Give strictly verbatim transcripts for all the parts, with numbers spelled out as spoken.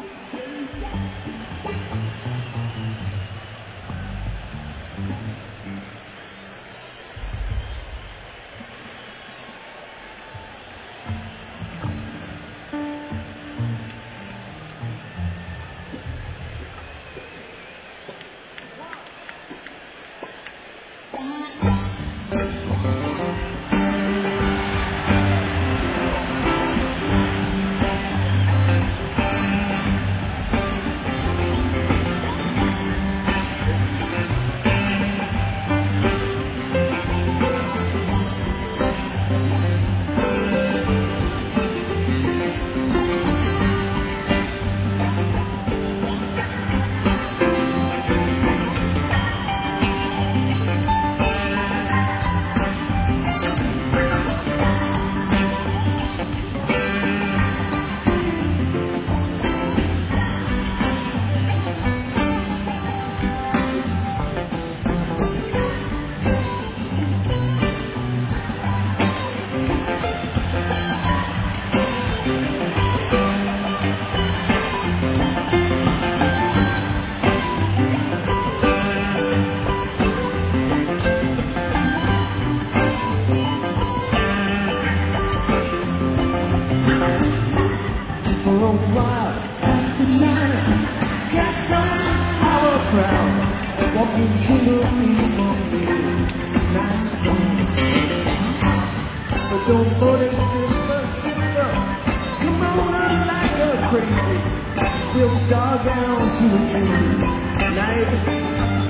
Don't put it in the system. Come on like a crazy. We'll start down to a night.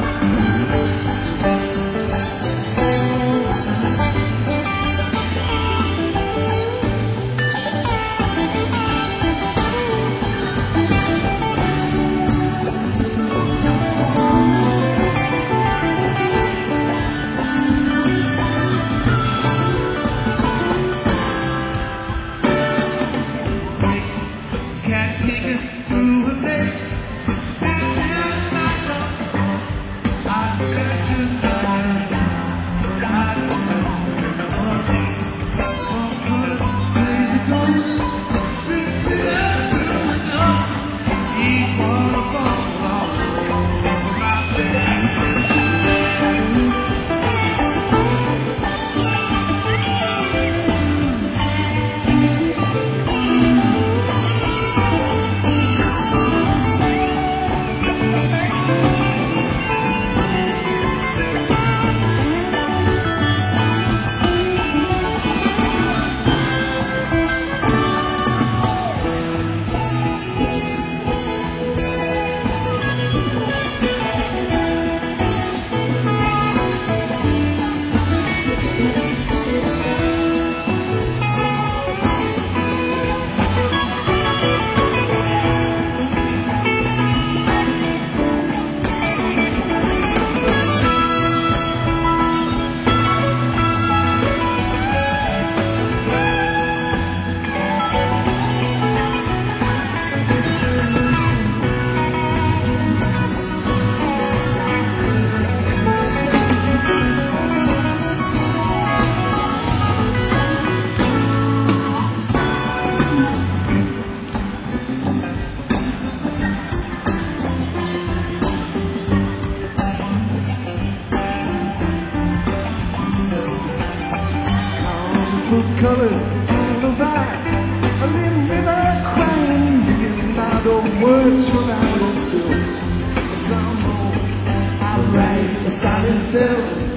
Colors on the back, a little river crying, digging out of words from outer field. Come on, I'll write a silent bell.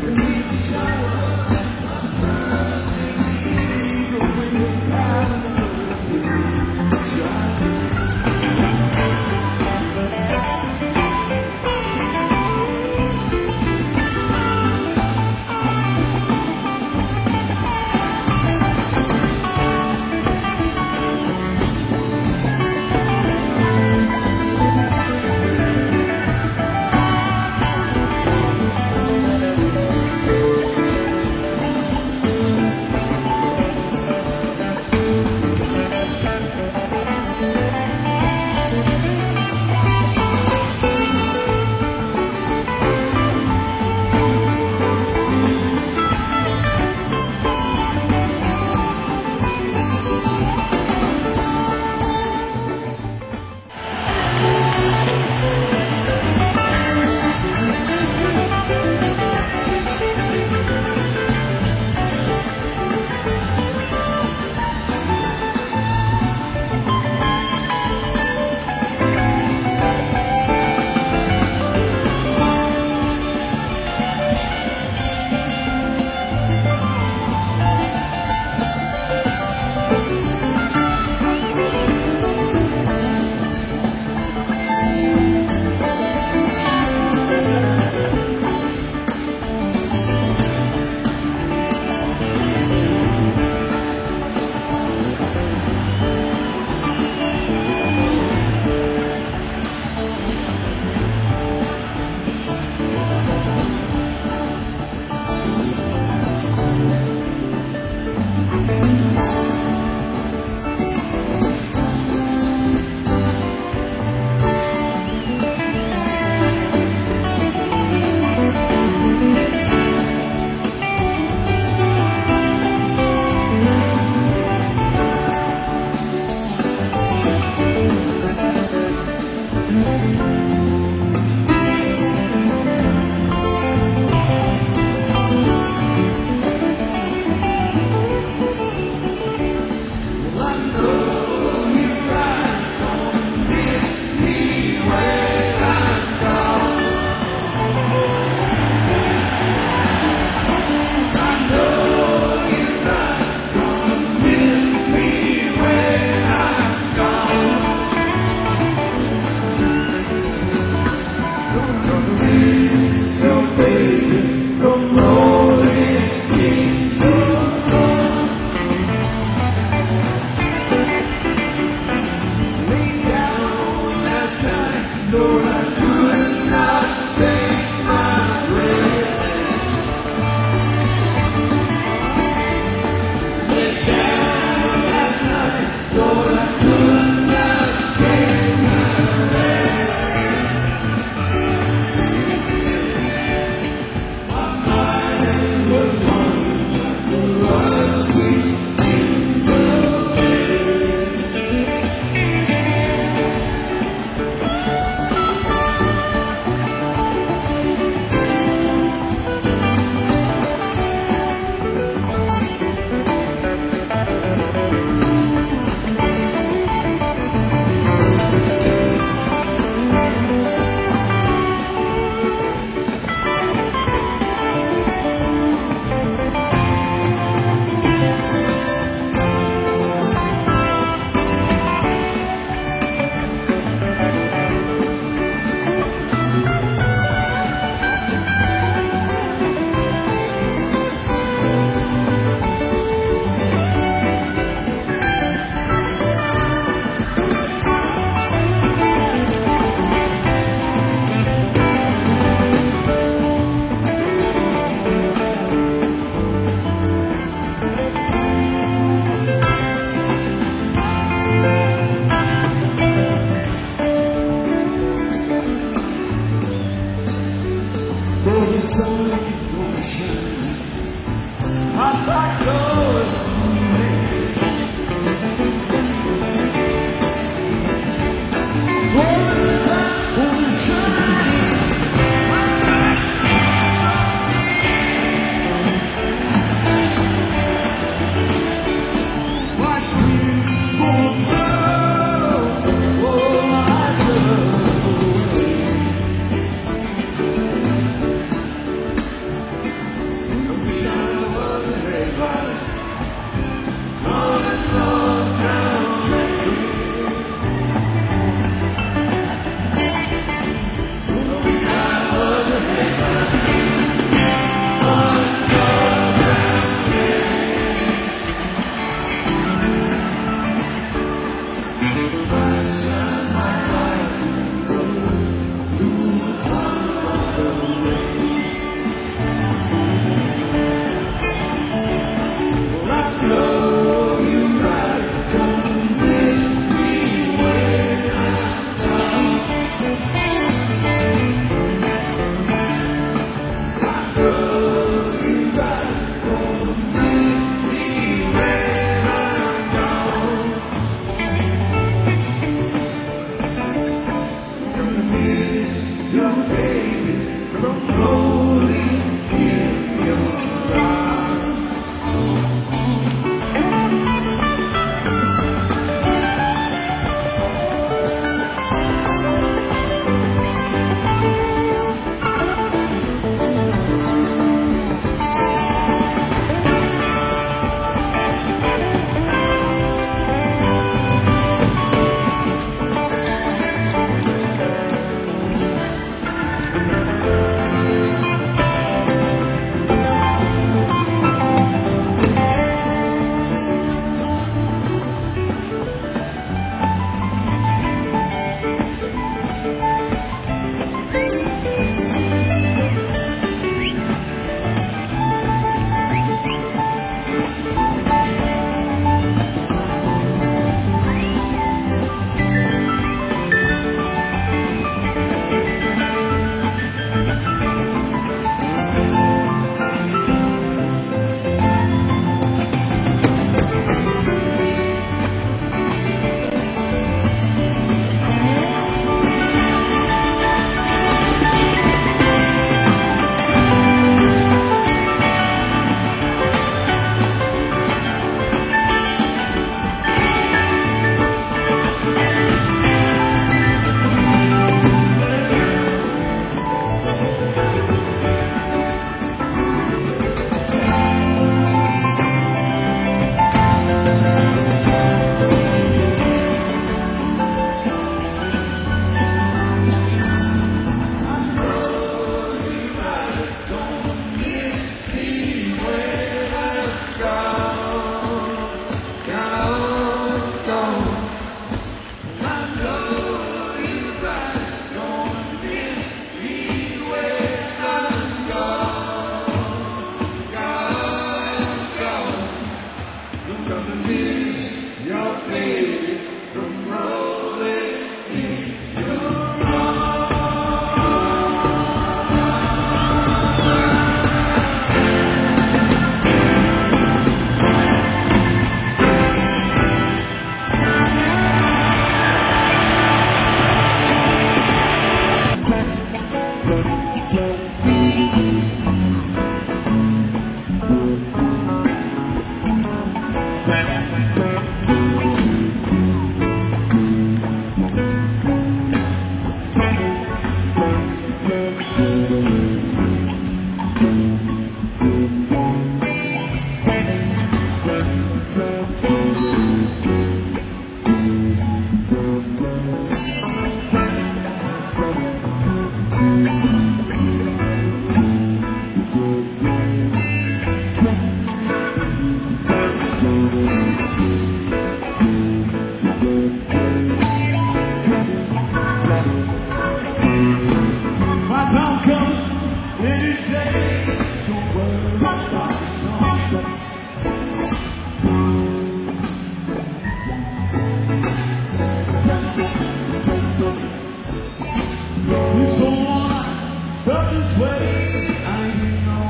way. I know,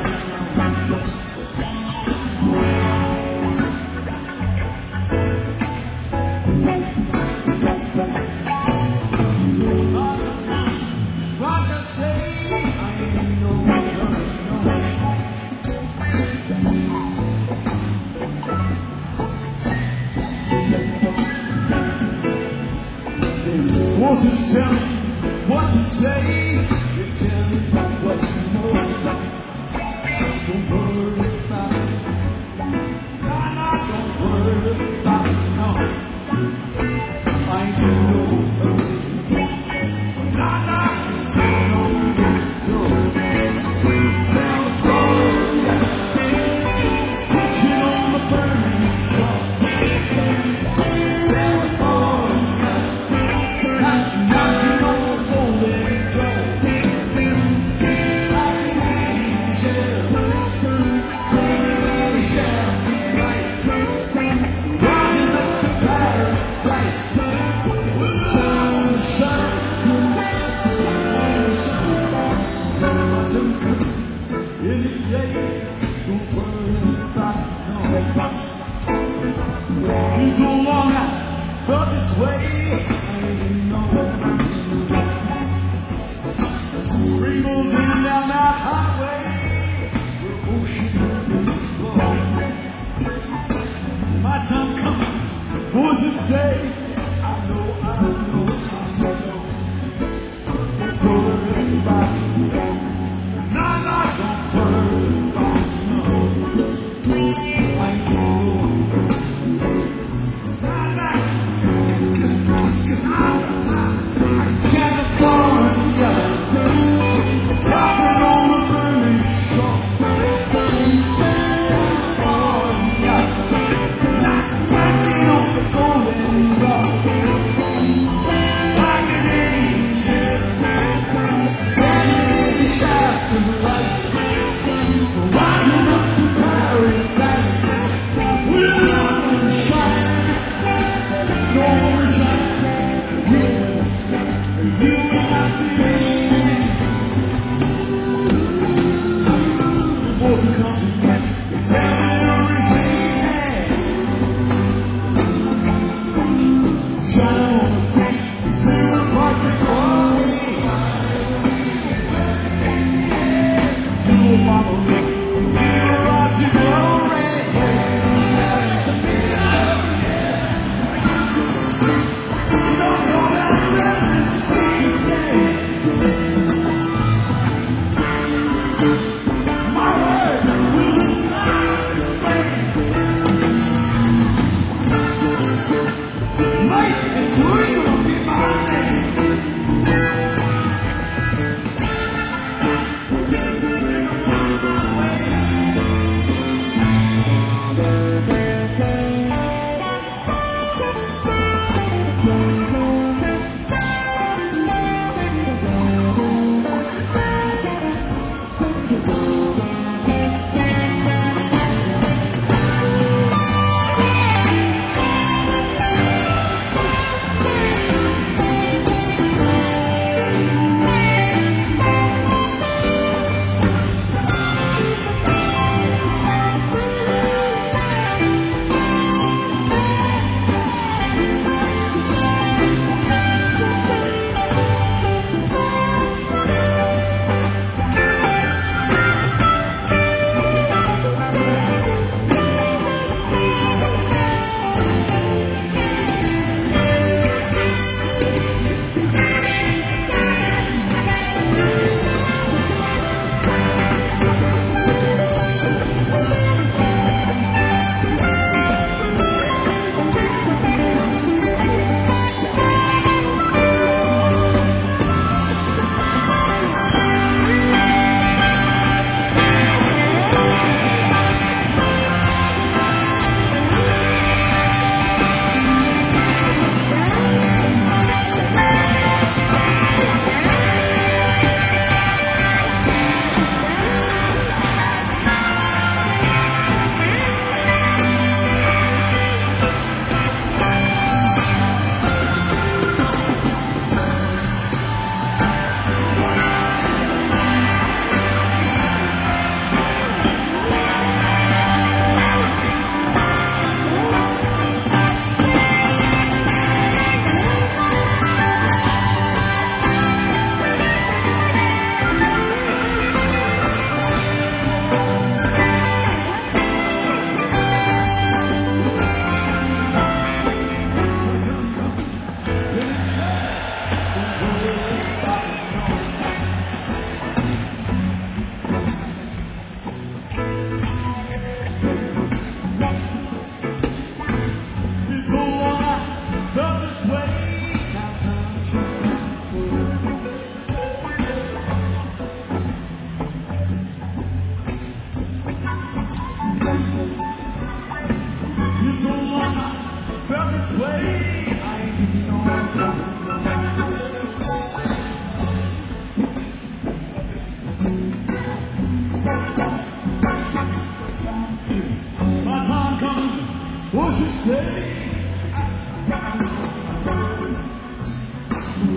what I say, I know, Voices tell me what to say. They tell me what to know. Don't worry about it. Nah, nah, don't worry about it. No, I ain't in no hurry. Nah, nah, it's still no go. California, pushing on the burning shore. California, knocking on the golden door. Like an angel, baby, shine bright, rising up to paradise. With the sun, any day, don't worry about it, no. Been so long I felt this way. I didn't know what rainbows in down that highway, where ocean is flow. My time coming, voices say, I know, I know, I know. Don't worry about it. Nah, nah, don't worry about it, no. I know. Nah, nah, 'cause I'm California. Rockin' on the burning shore. California, knocking on the golden door. Like an angel, standing in the shaft of light, rising up to paradise. With love shine, no shine. Yes, you and me. Voices come, tell me to receive. Shine on the beat, sing the part before me. You will follow me, you rise to glory. You don't know that love is please stay. My word will not break. Light and glory will be my name.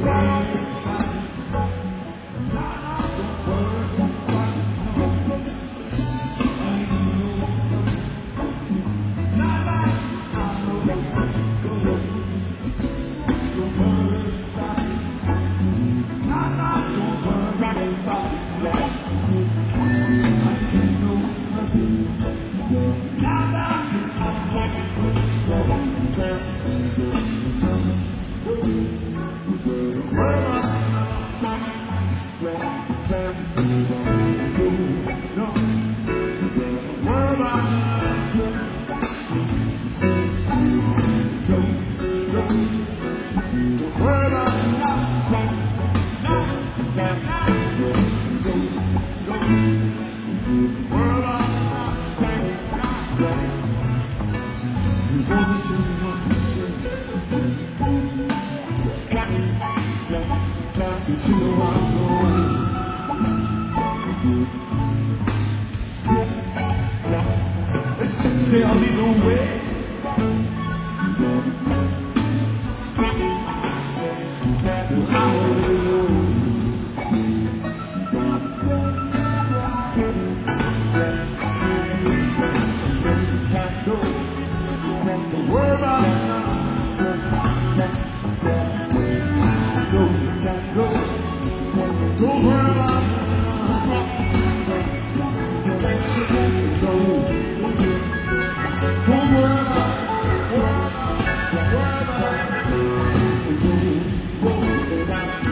But you know I'm going. It's say I'll lead the way. Don't worry about it now. Go, go. Don't worry about it now. Go. Don't worry about it. Worry about it. Worry about it. Go, go.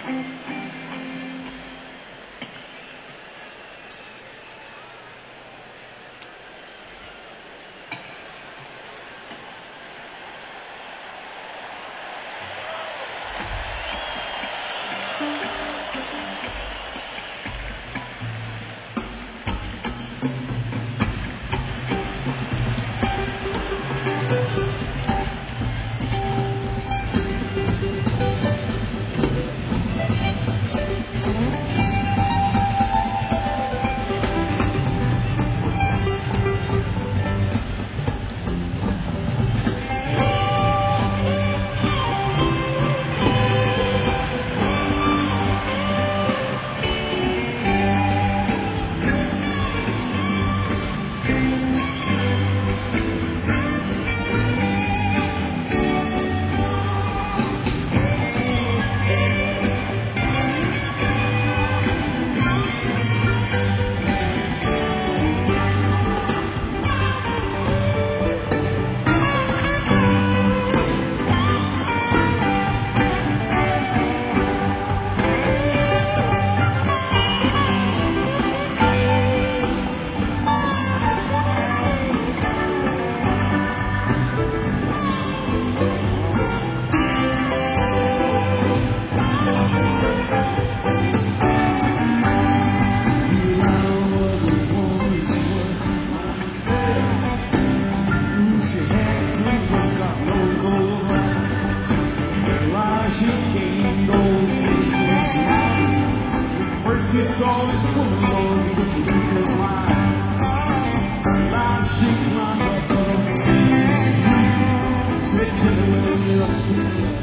She saw this woman, Lord, he would believe his mind. Now she climbed up on sixty Street, said to the little street,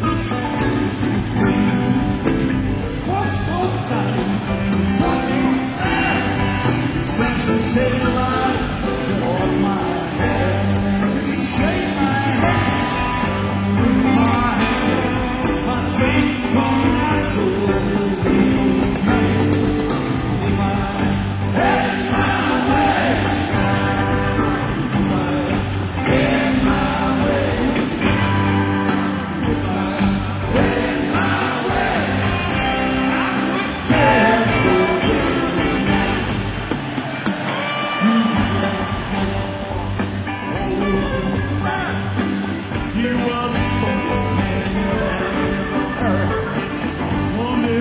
please, spoke so tight, since she saved my life, you hold my hand, shake my hand, with my hand, my faith on my soul. He was the most man you ever heard. One day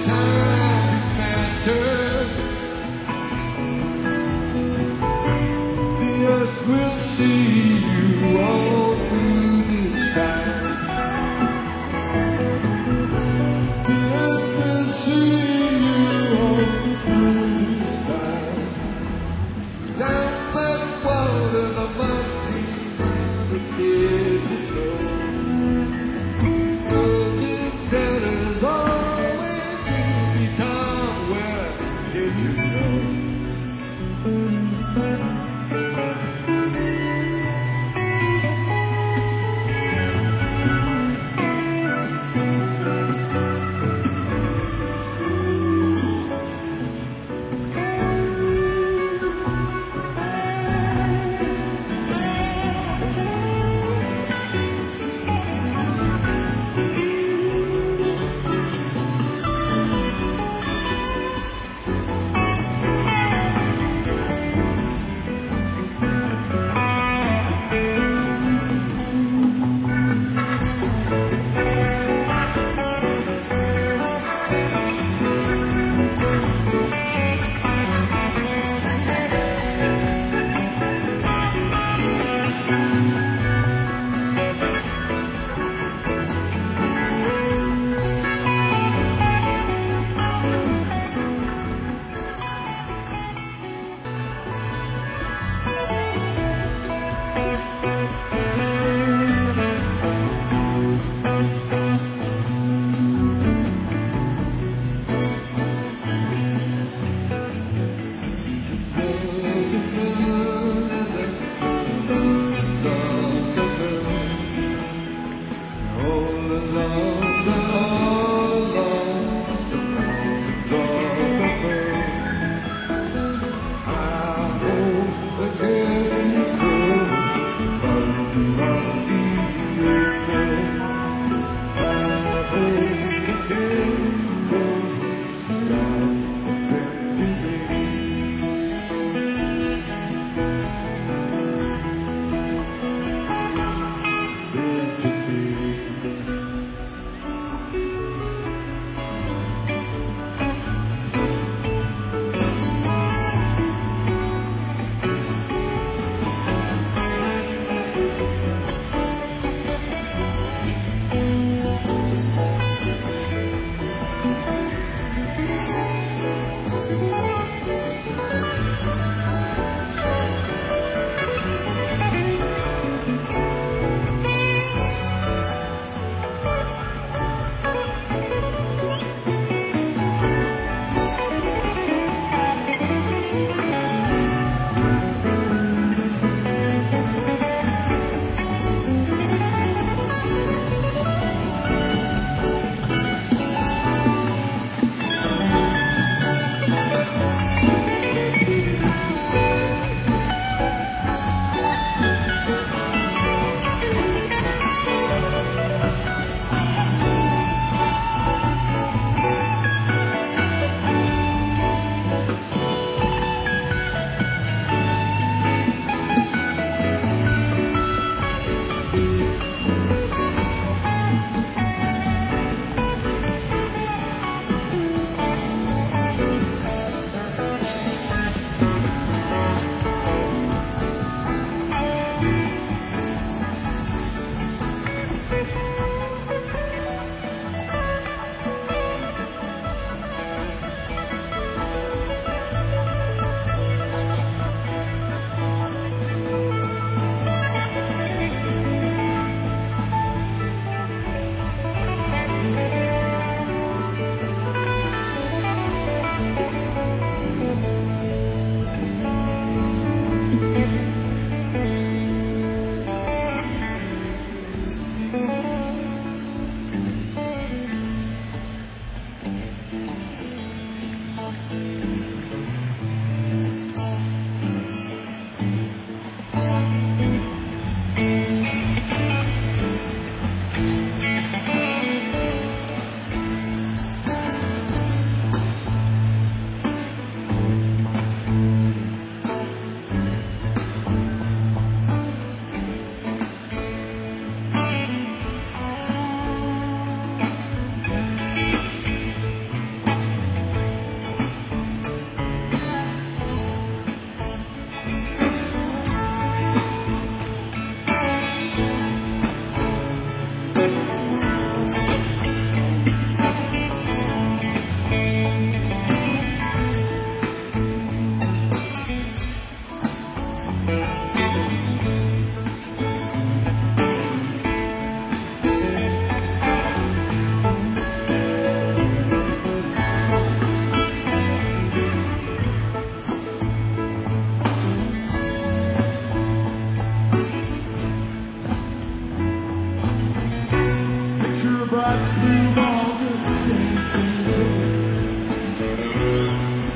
time it matters. The earth will see you all through this time. The earth will see you all through this time. Down by the water, the monkey, the kids that go. There's always be time where did you go?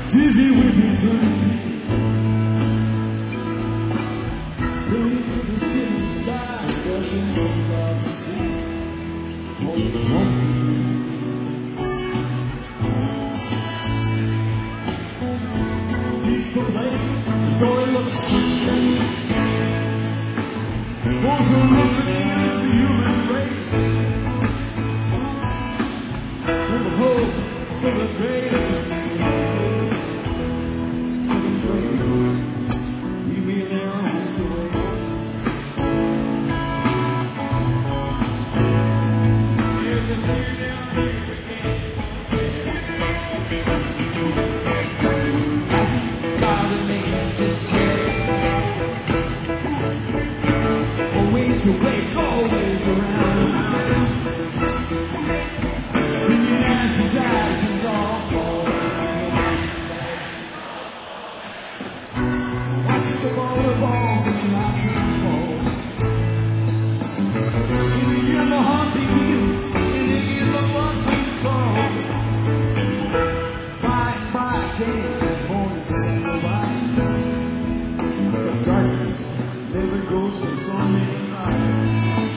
dizzy with eternity. Beneath the skin sky, brushing some clouds to see. Hold on. Peaceful place, so it looks for space. Those are looking as the human race. For the hope, for the grace, for the flame, leave me in their arms to waste. There's a fear down here again. God and me just care. Always awake, always around. Singing ashes, ashes, all falling. Singing ashes, ashes. Watching the ball of balls and lots of balls. In the year the heart begins, in the year the blood falls. By, by day, morning sunrise. The darkness never goes from so many times.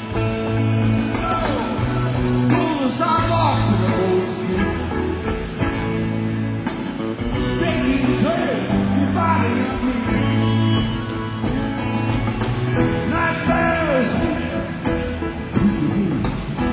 Scroll the sidewalks in the old street. Taking turn, dividing up me. Night bears, piece of me.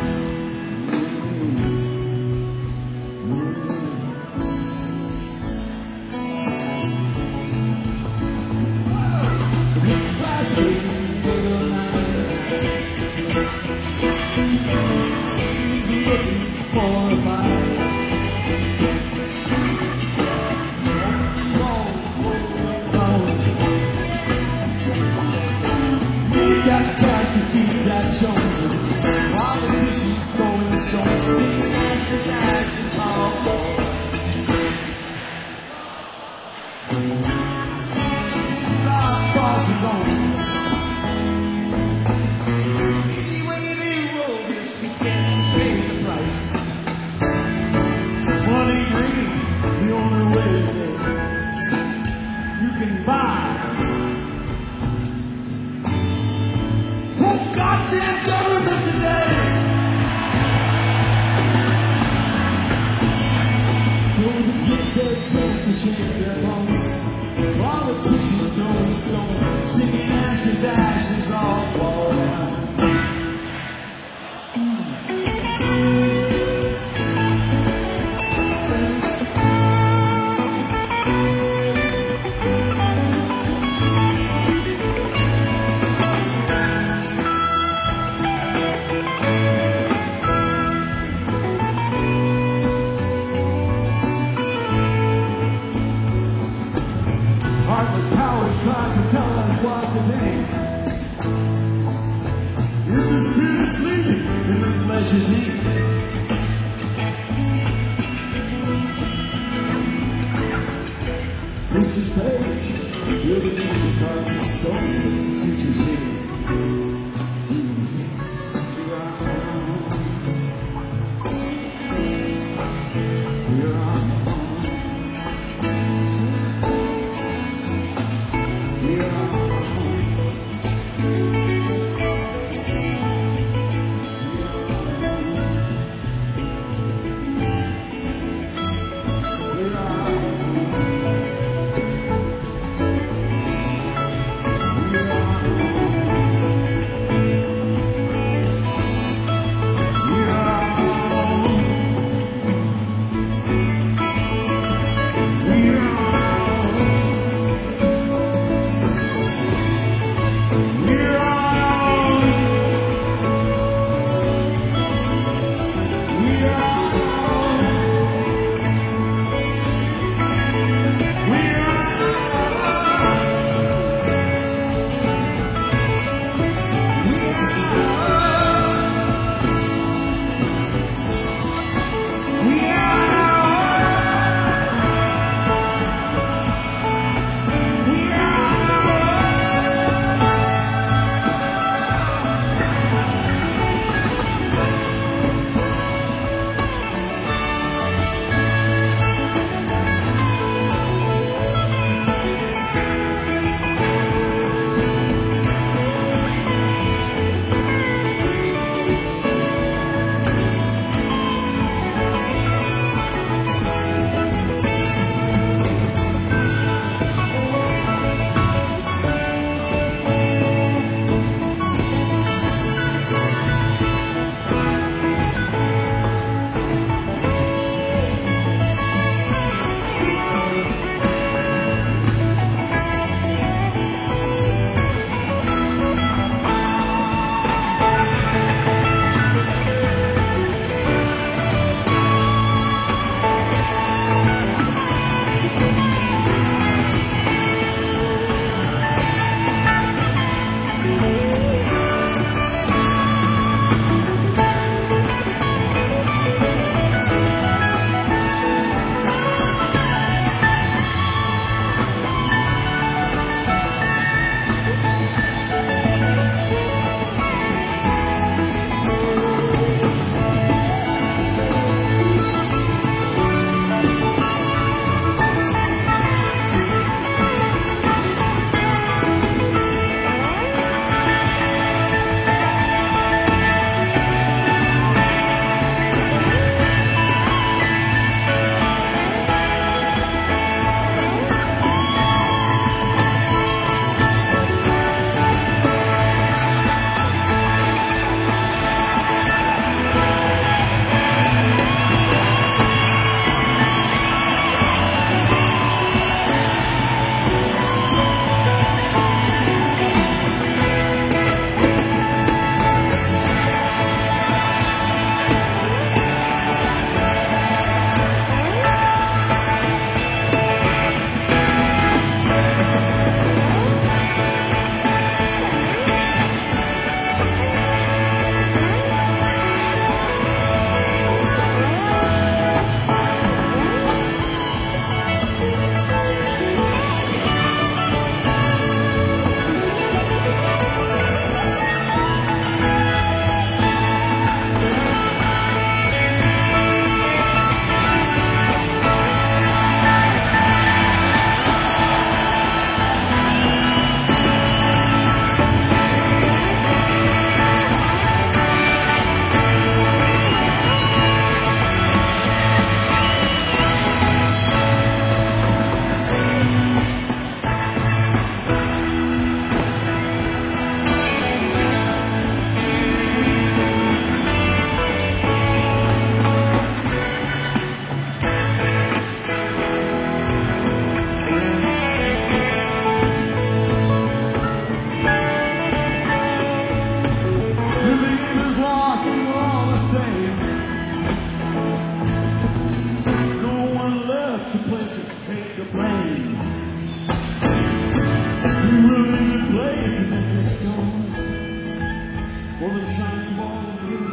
Got time to keep that Jones. Politicians throwing stones, singing ashes, ashes, all fall. Our boss is on. Anyway, they roll this, we can't pay the price. Money green, the only way you can buy. Goddamn government today! So the get their place and shake their bones. Politicians throwing stones, singing ashes, ashes, all fall down. Heartless powers try to tell us what to think. If the spirit is sleeping, then the flesh is eating. Mistress Page, you're the new carving stone, the future's here. You're on. take the blame. We will leave the place and then the storm for the shining ball of blue.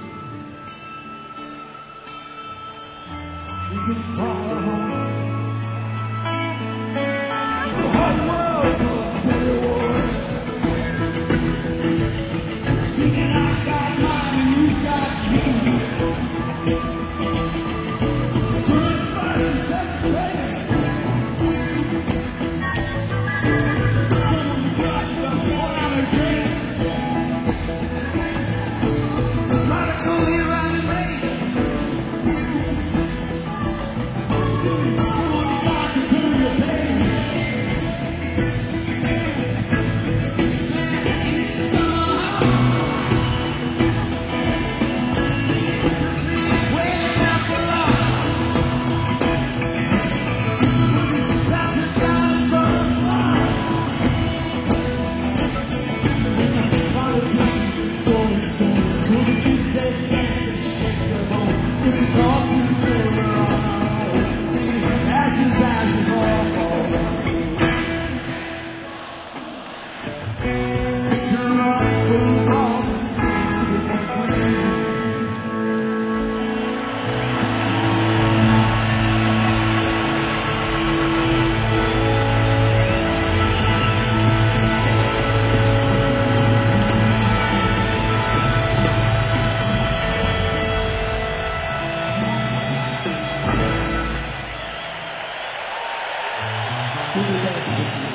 We can call it home. The whole world will be a war. Singing, I got mine and you got his. Good fighting, second place. Someone got the four out of gate. Gotta go here and make. Singing, someone got to turn the page. It's summer. Waiting up for love. That's a challenge for love. Politician, going stones, so the kids they dance and shake their bones. This is all too clear, we're on our own. Singing, ashes, ashes, all fall down. Picture up, boom, all the streets of the country. Who did that?